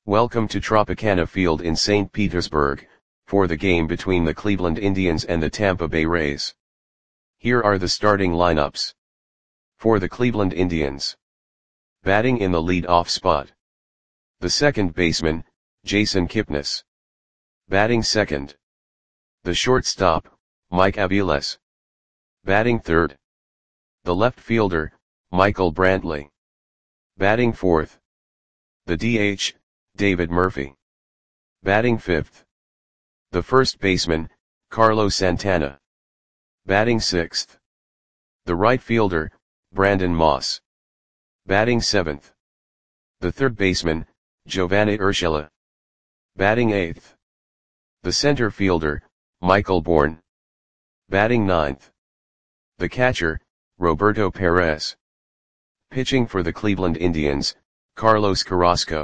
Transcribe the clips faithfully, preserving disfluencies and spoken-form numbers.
Welcome to Tropicana Field in Saint Petersburg, for the game between the Cleveland Indians and the Tampa Bay Rays. Here are the starting lineups. For the Cleveland Indians. Batting in the lead-off spot. The second baseman, Jason Kipnis. Batting second. The shortstop, Mike Aviles. Batting third. The left fielder, Michael Brantley. Batting fourth. The D H, David Murphy. Batting fifth. The first baseman, Carlos Santana. Batting sixth. The right fielder, Brandon Moss. Batting seventh. The third baseman, Giovanni Urshela. Batting eighth. The center fielder, Michael Bourn. Batting ninth. The catcher, Roberto Perez. Pitching for the Cleveland Indians, Carlos Carrasco.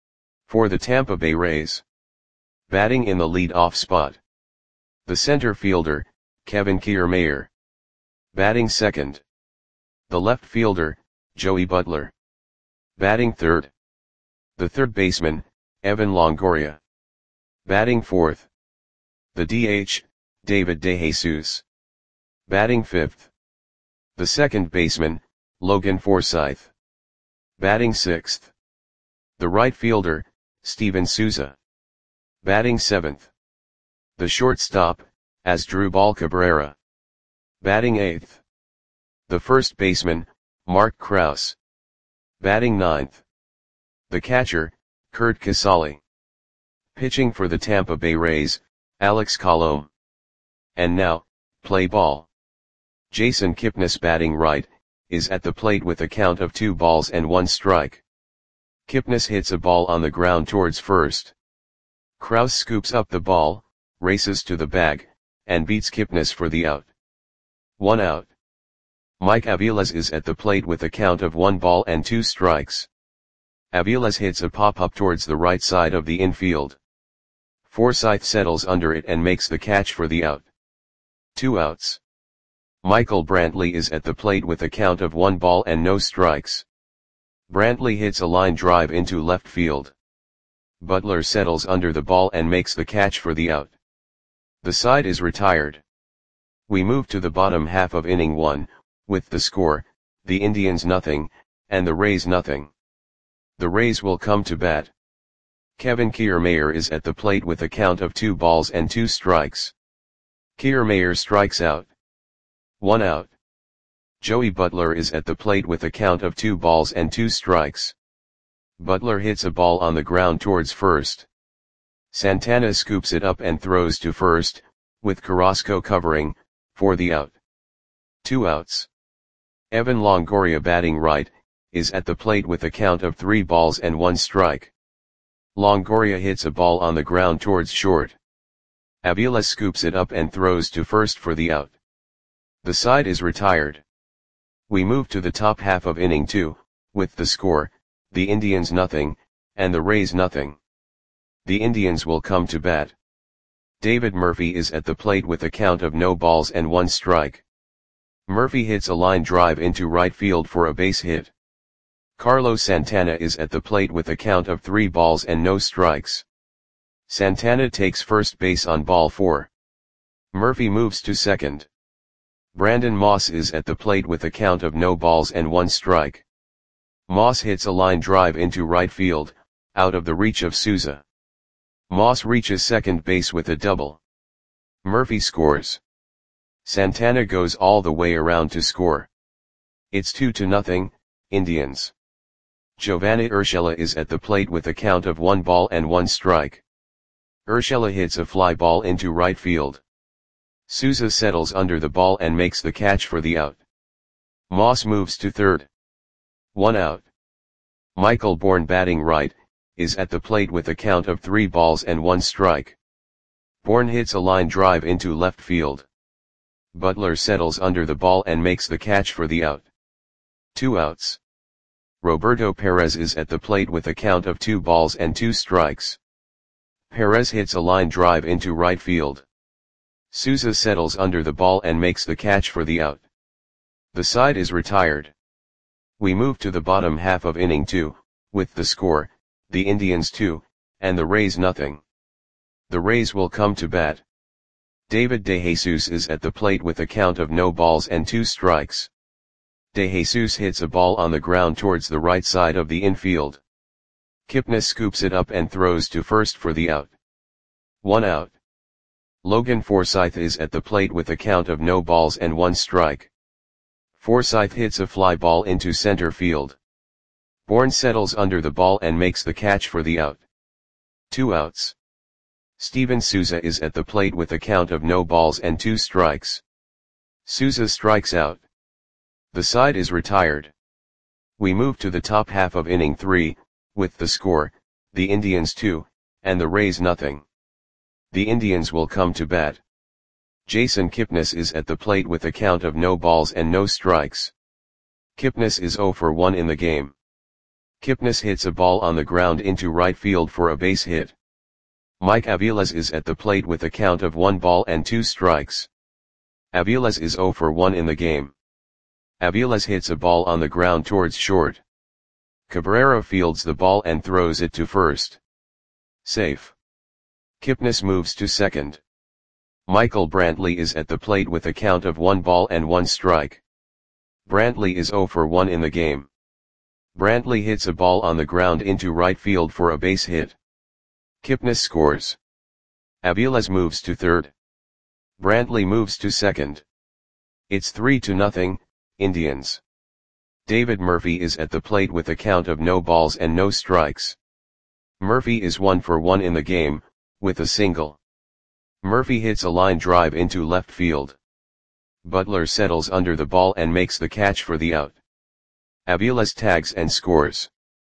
For the Tampa Bay Rays. Batting in the lead-off spot. The center fielder, Kevin Kiermaier. Batting second. The left fielder, Joey Butler. Batting third. The third baseman, Evan Longoria. Batting fourth. The D H, David DeJesus. Batting fifth. The second baseman, Logan Forsythe. Batting sixth. The right fielder, Steven Souza. Batting seventh. The shortstop, Asdrubal Cabrera. Batting eighth. The first baseman, Mark Krause. Batting ninth. The catcher, Curt Casali. Pitching for the Tampa Bay Rays, Alex Colomé. And now, play ball. Jason Kipnis batting right, is at the plate with a count of two balls and one strike. Kipnis hits a ball on the ground towards first. Krause scoops up the ball, races to the bag, and beats Kipnis for the out. One out. Mike Aviles is at the plate with a count of one ball and two strikes. Aviles hits a pop-up towards the right side of the infield. Forsythe settles under it and makes the catch for the out. Two outs. Michael Brantley is at the plate with a count of one ball and no strikes. Brantley hits a line drive into left field. Butler settles under the ball and makes the catch for the out. The side is retired. We move to the bottom half of inning one, with the score, the Indians nothing, and the Rays nothing. The Rays will come to bat. Kevin Kiermaier is at the plate with a count of two balls and two strikes. Kiermaier strikes out. One out. Joey Butler is at the plate with a count of two balls and two strikes. Butler hits a ball on the ground towards first. Santana scoops it up and throws to first, with Carrasco covering, for the out. Two outs. Evan Longoria batting right, is at the plate with a count of three balls and one strike. Longoria hits a ball on the ground towards short. Aviles scoops it up and throws to first for the out. The side is retired. We move to the top half of inning two, with the score, the Indians nothing, and the Rays nothing. The Indians will come to bat. David Murphy is at the plate with a count of no balls and one strike. Murphy hits a line drive into right field for a base hit. Carlos Santana is at the plate with a count of three balls and no strikes. Santana takes first base on ball four. Murphy moves to second. Brandon Moss is at the plate with a count of no balls and one strike. Moss hits a line drive into right field, out of the reach of Souza. Moss reaches second base with a double. Murphy scores. Santana goes all the way around to score. It's two to nothing, Indians. Giovanni Urshela is at the plate with a count of one ball and one strike. Urshela hits a fly ball into right field. Souza settles under the ball and makes the catch for the out. Moss moves to third. One out. Michael Bourn batting right, is at the plate with a count of three balls and one strike. Bourn hits a line drive into left field. Butler settles under the ball and makes the catch for the out. Two outs. Roberto Perez is at the plate with a count of two balls and two strikes. Perez hits a line drive into right field. Souza settles under the ball and makes the catch for the out. The side is retired. We move to the bottom half of inning two, with the score, the Indians two, and the Rays nothing. The Rays will come to bat. David DeJesus is at the plate with a count of no balls and two strikes. DeJesus hits a ball on the ground towards the right side of the infield. Kipnis scoops it up and throws to first for the out. One out. Logan Forsythe is at the plate with a count of no balls and one strike. Forsythe hits a fly ball into center field. Bourne settles under the ball and makes the catch for the out. Two outs. Steven Souza is at the plate with a count of no balls and two strikes. Souza strikes out. The side is retired. We move to the top half of inning three, with the score, the Indians two, and the Rays nothing. The Indians will come to bat. Jason Kipnis is at the plate with a count of no balls and no strikes. Kipnis is zero for one in the game. Kipnis hits a ball on the ground into right field for a base hit. Mike Aviles is at the plate with a count of one ball and two strikes. Aviles is zero for one in the game. Aviles hits a ball on the ground towards short. Cabrera fields the ball and throws it to first. Safe. Kipnis moves to second. Michael Brantley is at the plate with a count of one ball and one strike. Brantley is zero for one in the game. Brantley hits a ball on the ground into right field for a base hit. Kipnis scores. Aviles moves to third. Brantley moves to second. It's three to nothing, Indians. David Murphy is at the plate with a count of no balls and no strikes. Murphy is one for one in the game, with a single. Murphy hits a line drive into left field. Butler settles under the ball and makes the catch for the out. Aviles tags and scores.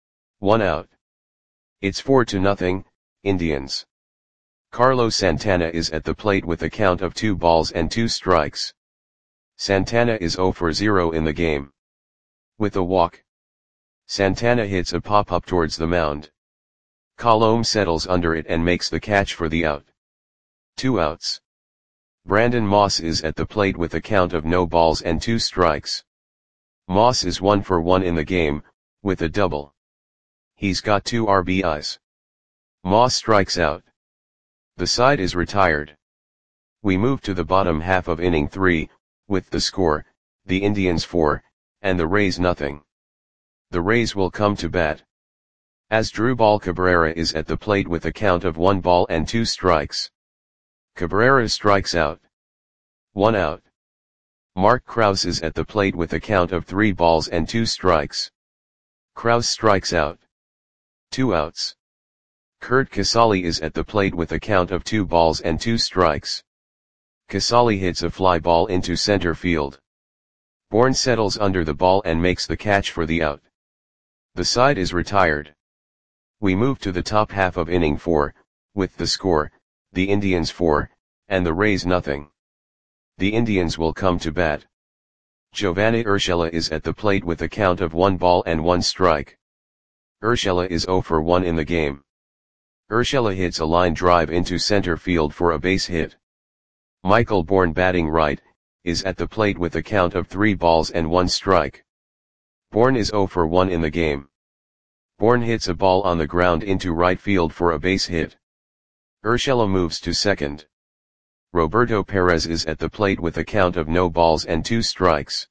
One out. It's four to nothing, Indians. Carlos Santana is at the plate with a count of two balls and two strikes. Santana is zero for zero in the game. With a walk. Santana hits a pop-up towards the mound. Colomé settles under it and makes the catch for the out. Two outs. Brandon Moss is at the plate with a count of no balls and two strikes. Moss is one for one in the game, with a double. He's got two R B Is. Moss strikes out. The side is retired. We move to the bottom half of inning three, with the score, the Indians four, and the Rays nothing. The Rays will come to bat. Asdrubal Cabrera is at the plate with a count of one ball and two strikes. Cabrera strikes out. One out. Mark Krause is at the plate with a count of three balls and two strikes. Krause strikes out. Two outs. Curt Casali is at the plate with a count of two balls and two strikes. Casali hits a fly ball into center field. Bourne settles under the ball and makes the catch for the out. The side is retired. We move to the top half of inning four, with the score, the Indians four, and the Rays nothing. The Indians will come to bat. Giovanni Urshela is at the plate with a count of one ball and one strike. Urshela is zero for one in the game. Urshela hits a line drive into center field for a base hit. Michael Bourne, batting right, is at the plate with a count of three balls and one strike. Bourne is zero for one in the game. Bourne hits a ball on the ground into right field for a base hit. Urshela moves to second. Roberto Perez is at the plate with a count of no balls and two strikes.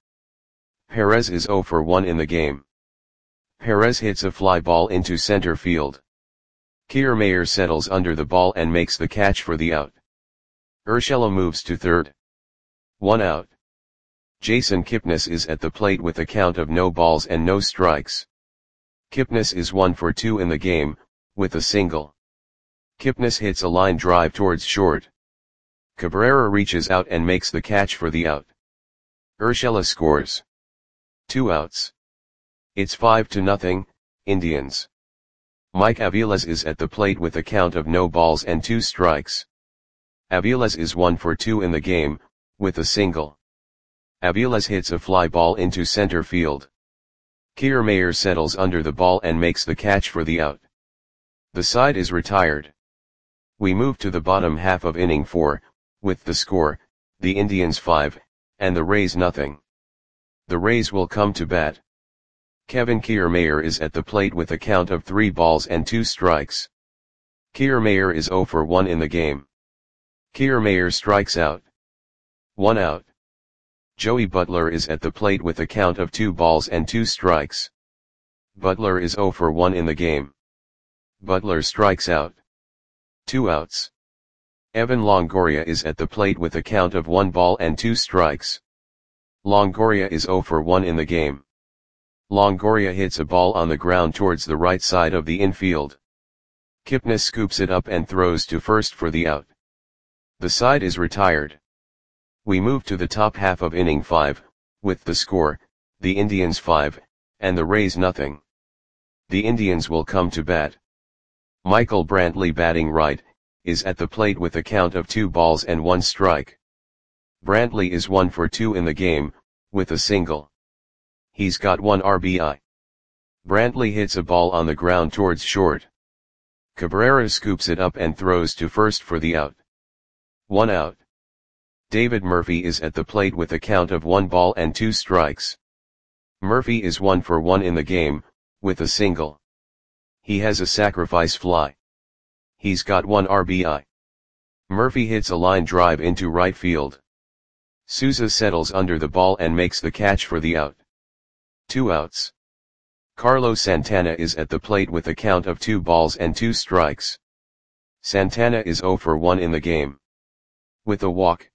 Perez is zero for one in the game. Perez hits a fly ball into center field. Kiermaier settles under the ball and makes the catch for the out. Urshela moves to third. One out. Jason Kipnis is at the plate with a count of no balls and no strikes. Kipnis is one for two in the game, with a single. Kipnis hits a line drive towards short. Cabrera reaches out and makes the catch for the out. Urshela scores. Two outs. It's five to nothing, Indians. Mike Aviles is at the plate with a count of no balls and two strikes. Aviles is one for two in the game, with a single. Aviles hits a fly ball into center field. Kiermaier settles under the ball and makes the catch for the out. The side is retired. We move to the bottom half of inning four, with the score, the Indians five, and the Rays nothing. The Rays will come to bat. Kevin Kiermaier is at the plate with a count of three balls and two strikes. Kiermaier is zero for one in the game. Kiermaier strikes out. One out. Joey Butler is at the plate with a count of two balls and two strikes. Butler is zero for one in the game. Butler strikes out. Two outs. Evan Longoria is at the plate with a count of one ball and two strikes. Longoria is zero for one in the game. Longoria hits a ball on the ground towards the right side of the infield. Kipnis scoops it up and throws to first for the out. The side is retired. We move to the top half of inning five, with the score, the Indians five, and the Rays nothing. The Indians will come to bat. Michael Brantley, batting right, is at the plate with a count of two balls and one strike. Brantley is one for two in the game, with a single. He's got one R B I. Brantley hits a ball on the ground towards short. Cabrera scoops it up and throws to first for the out. One out. David Murphy is at the plate with a count of one ball and two strikes. Murphy is one for one in the game, with a single. He has a sacrifice fly. He's got one R B I. Murphy hits a line drive into right field. Souza settles under the ball and makes the catch for the out. Two outs. Carlos Santana is at the plate with a count of two balls and two strikes. Santana is zero for one in the game. With a walk.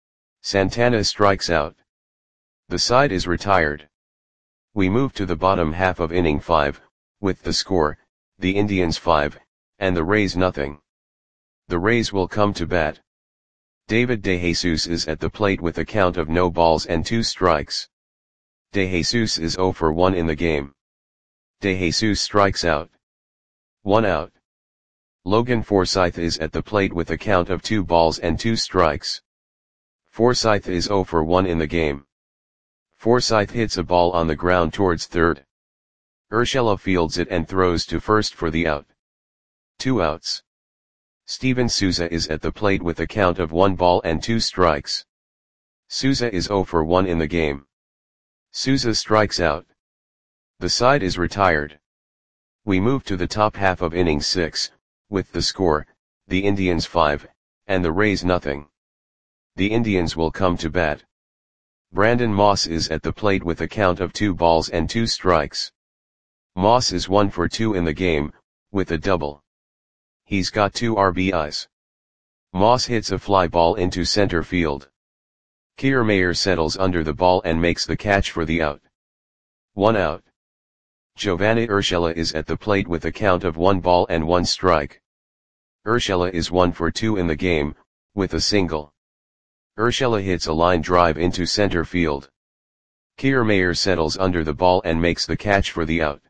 Santana strikes out. The side is retired. We move to the bottom half of inning five, with the score, the Indians five, and the Rays nothing. The Rays will come to bat. David DeJesus is at the plate with a count of no balls and two strikes. DeJesus is zero for one in the game. DeJesus strikes out. One out. Logan Forsythe is at the plate with a count of two balls and two strikes. Forsythe is zero for one in the game. Forsythe hits a ball on the ground towards third. Urshela fields it and throws to first for the out. Two outs. Steven Souza is at the plate with a count of one ball and two strikes. Souza is zero for one in the game. Souza strikes out. The side is retired. We move to the top half of inning six, with the score, the Indians five, and the Rays nothing. The Indians will come to bat. Brandon Moss is at the plate with a count of two balls and two strikes. Moss is one for two in the game, with a double. He's got two R B Is. Moss hits a fly ball into center field. Kiermaier settles under the ball and makes the catch for the out. One out. Giovanni Urshela is at the plate with a count of one ball and one strike. Urshela is one for two in the game, with a single. Urshela hits a line drive into center field. Kiermaier settles under the ball and makes the catch for the out.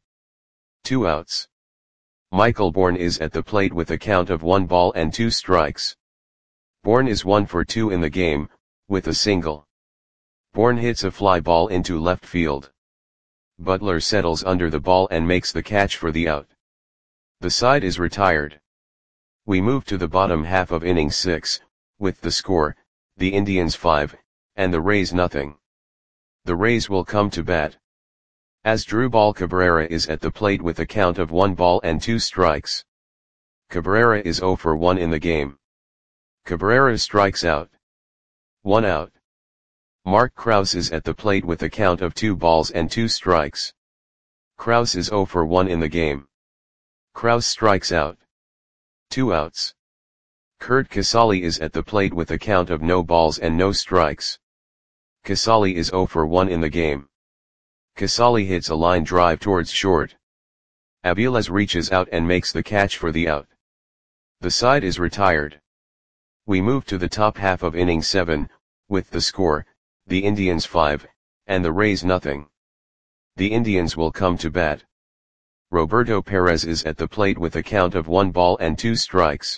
Two outs. Michael Bourn is at the plate with a count of one ball and two strikes. Bourn is one for two in the game, with a single. Bourn hits a fly ball into left field. Butler settles under the ball and makes the catch for the out. The side is retired. We move to the bottom half of inning six, with the score, the Indians five, and the Rays nothing. The Rays will come to bat. Asdrubal Cabrera is at the plate with a count of one ball and two strikes. Cabrera is zero for one in the game. Cabrera strikes out. One out. Mark Krause is at the plate with a count of two balls and two strikes. Krause is zero for one in the game. Krause strikes out. Two outs. Curt Casali is at the plate with a count of no balls and no strikes. Casali is zero for one in the game. Casali hits a line drive towards short. Aviles reaches out and makes the catch for the out. The side is retired. We move to the top half of inning seven, with the score, the Indians five, and the Rays nothing. The Indians will come to bat. Roberto Perez is at the plate with a count of one ball and two strikes.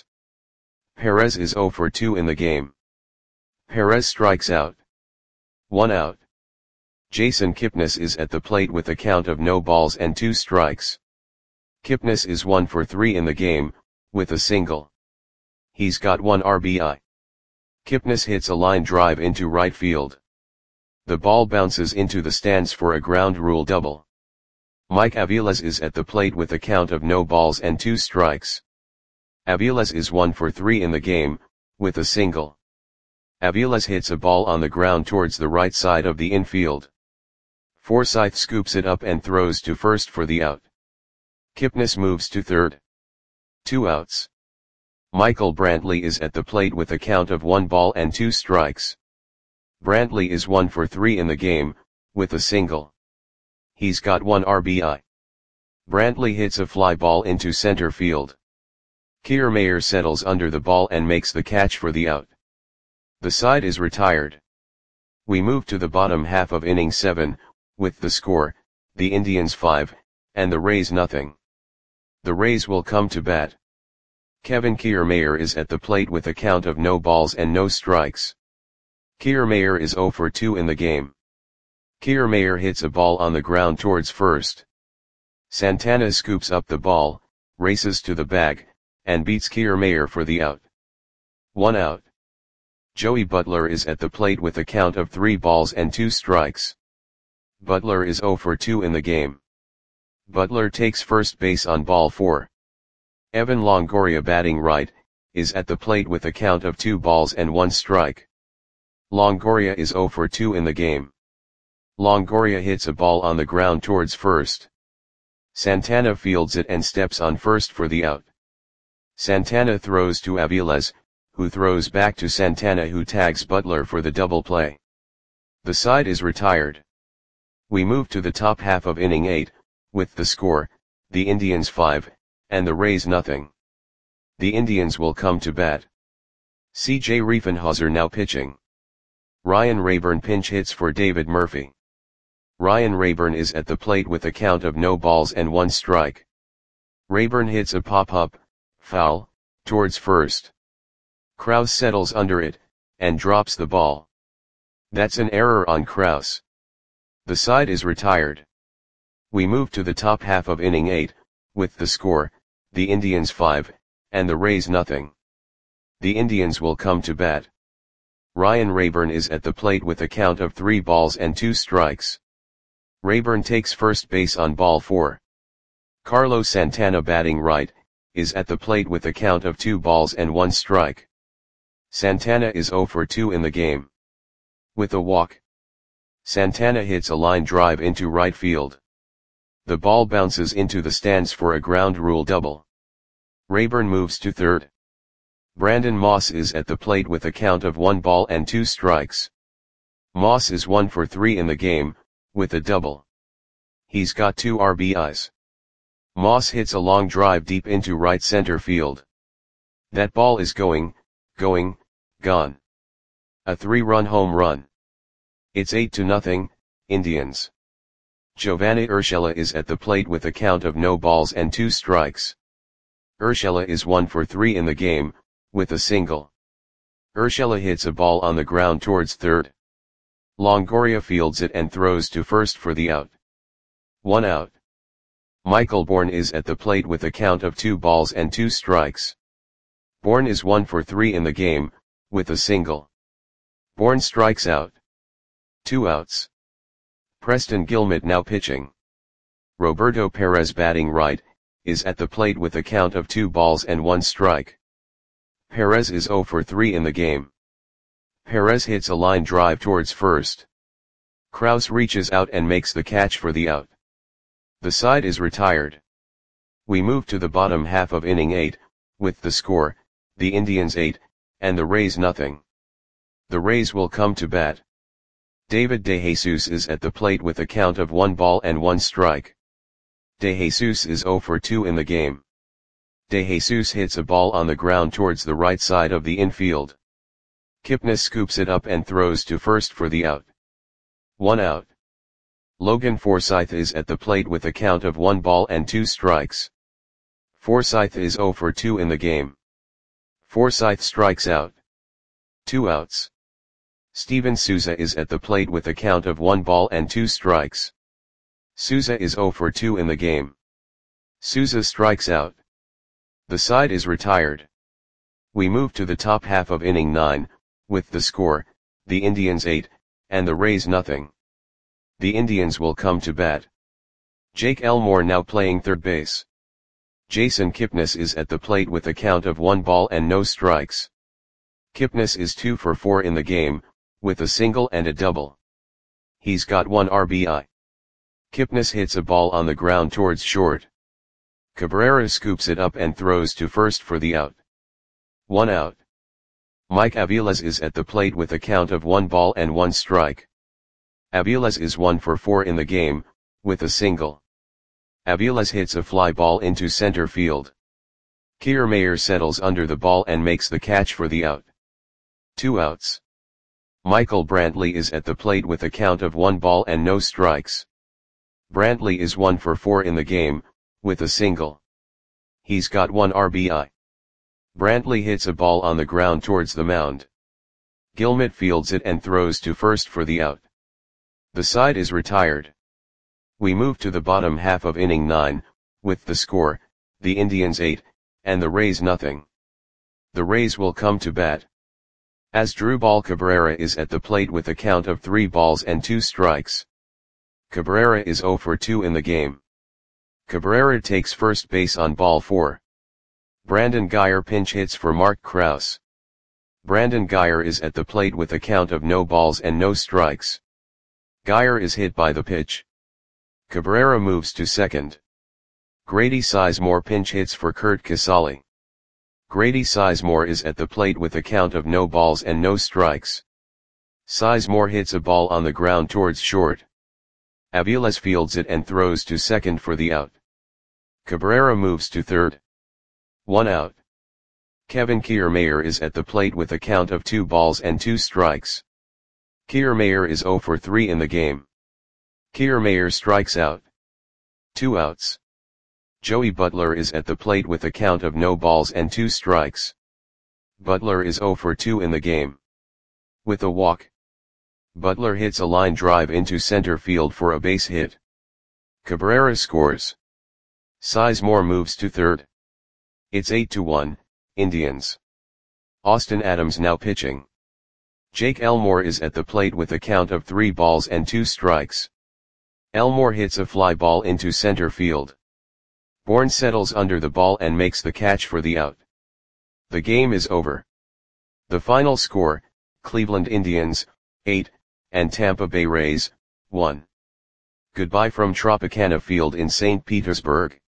Perez is zero for two in the game. Perez strikes out. One out. Jason Kipnis is at the plate with a count of no balls and two strikes. Kipnis is one for three in the game, with a single. He's got one R B I. Kipnis hits a line drive into right field. The ball bounces into the stands for a ground rule double. Mike Aviles is at the plate with a count of no balls and two strikes. Aviles is one for three in the game, with a single. Aviles hits a ball on the ground towards the right side of the infield. Forsyth scoops it up and throws to first for the out. Kipnis moves to third. Two outs. Michael Brantley is at the plate with a count of one ball and two strikes. Brantley is one for three in the game, with a single. He's got one R B I. Brantley hits a fly ball into center field. Kiermaier settles under the ball and makes the catch for the out. The side is retired. We move to the bottom half of inning seven, with the score, the Indians five, and the Rays nothing. The Rays will come to bat. Kevin Kiermaier is at the plate with a count of no balls and no strikes. Kiermaier is zero for two in the game. Kiermaier hits a ball on the ground towards first. Santana scoops up the ball, races to the bag, and beats Kiermaier for the out. One out. Joey Butler is at the plate with a count of three balls and two strikes. Butler is zero for two in the game. Butler takes first base on ball four. Evan Longoria, batting right, is at the plate with a count of two balls and one strike. Longoria is zero for two in the game. Longoria hits a ball on the ground towards first. Santana fields it and steps on first for the out. Santana throws to Aviles, who throws back to Santana, who tags Butler for the double play. The side is retired. We move to the top half of inning eight, with the score, the Indians five, and the Rays nothing. The Indians will come to bat. C J Riefenhauser now pitching. Ryan Rayburn pinch hits for David Murphy. Ryan Rayburn is at the plate with a count of no balls and one strike. Rayburn hits a pop-up, foul, towards first. Krause settles under it, and drops the ball. That's an error on Krause. The side is retired. We move to the top half of inning eight, with the score, the Indians five, and the Rays nothing. The Indians will come to bat. Ryan Rayburn is at the plate with a count of three balls and two strikes. Rayburn takes first base on ball four. Carlos Santana, batting right, is at the plate with a count of two balls and one strike. Santana is zero for two in the game. With a walk. Santana hits a line drive into right field. The ball bounces into the stands for a ground rule double. Rayburn moves to third. Brandon Moss is at the plate with a count of one ball and two strikes. Moss is one for three in the game, with a double. He's got two R B Is. Moss hits a long drive deep into right center field. That ball is going, going, gone. A three-run home run. It's eight to nothing, Indians. Giovanni Urshela is at the plate with a count of no balls and two strikes. Urshela is one for three in the game, with a single. Urshela hits a ball on the ground towards third. Longoria fields it and throws to first for the out. One out. Michael Bourne is at the plate with a count of two balls and two strikes. Bourne is one for three in the game, with a single. Bourne strikes out. Two outs. Preston Guillemette now pitching. Roberto Perez, batting right, is at the plate with a count of two balls and one strike. Perez is zero for three in the game. Perez hits a line drive towards first. Krause reaches out and makes the catch for the out. The side is retired. We move to the bottom half of inning eight, with the score, the Indians eight, and the Rays nothing. The Rays will come to bat. David DeJesus is at the plate with a count of one ball and one strike. DeJesus is zero for two in the game. DeJesus hits a ball on the ground towards the right side of the infield. Kipnis scoops it up and throws to first for the out. One out. Logan Forsythe is at the plate with a count of one ball and two strikes. Forsythe is zero for two in the game. Forsythe strikes out. Two outs. Steven Souza is at the plate with a count of one ball and two strikes. Souza is zero for two in the game. Souza strikes out. The side is retired. We move to the top half of inning nine, with the score, the Indians eight, and the Rays nothing. The Indians will come to bat. Jake Elmore now playing third base. Jason Kipnis is at the plate with a count of one ball and no strikes. Kipnis is two for four in the game, with a single and a double. He's got one R B I. Kipnis hits a ball on the ground towards short. Cabrera scoops it up and throws to first for the out. One out. Mike Aviles is at the plate with a count of one ball and one strike. Aviles is one for four in the game, with a single. Aviles hits a fly ball into center field. Kiermaier settles under the ball and makes the catch for the out. Two outs. Michael Brantley is at the plate with a count of one ball and no strikes. Brantley is one for four in the game, with a single. He's got one R B I. Brantley hits a ball on the ground towards the mound. Gilmet fields it and throws to first for the out. The side is retired. We move to the bottom half of inning nine, with the score, the Indians eight, and the Rays nothing. The Rays will come to bat. Asdrubal Cabrera is at the plate with a count of three balls and two strikes. Cabrera is zero for two in the game. Cabrera takes first base on ball four. Brandon Guyer pinch hits for Mark Krause. Brandon Guyer is at the plate with a count of no balls and no strikes. Guyer is hit by the pitch. Cabrera moves to second. Grady Sizemore pinch hits for Curt Casali. Grady Sizemore is at the plate with a count of no balls and no strikes. Sizemore hits a ball on the ground towards short. Aviles fields it and throws to second for the out. Cabrera moves to third. One out. Kevin Kiermaier is at the plate with a count of two balls and two strikes. Kiermaier is zero for three in the game. Kiermaier strikes out. Two outs. Joey Butler is at the plate with a count of no balls and two strikes. Butler is zero for two in the game. With a walk. Butler hits a line drive into center field for a base hit. Cabrera scores. Sizemore moves to third. It's eight to one, Indians. Austin Adams now pitching. Jake Elmore is at the plate with a count of three balls and two strikes. Elmore hits a fly ball into center field. Bourne settles under the ball and makes the catch for the out. The game is over. The final score, Cleveland Indians, eight, and Tampa Bay Rays, one. Goodbye from Tropicana Field in Saint Petersburg.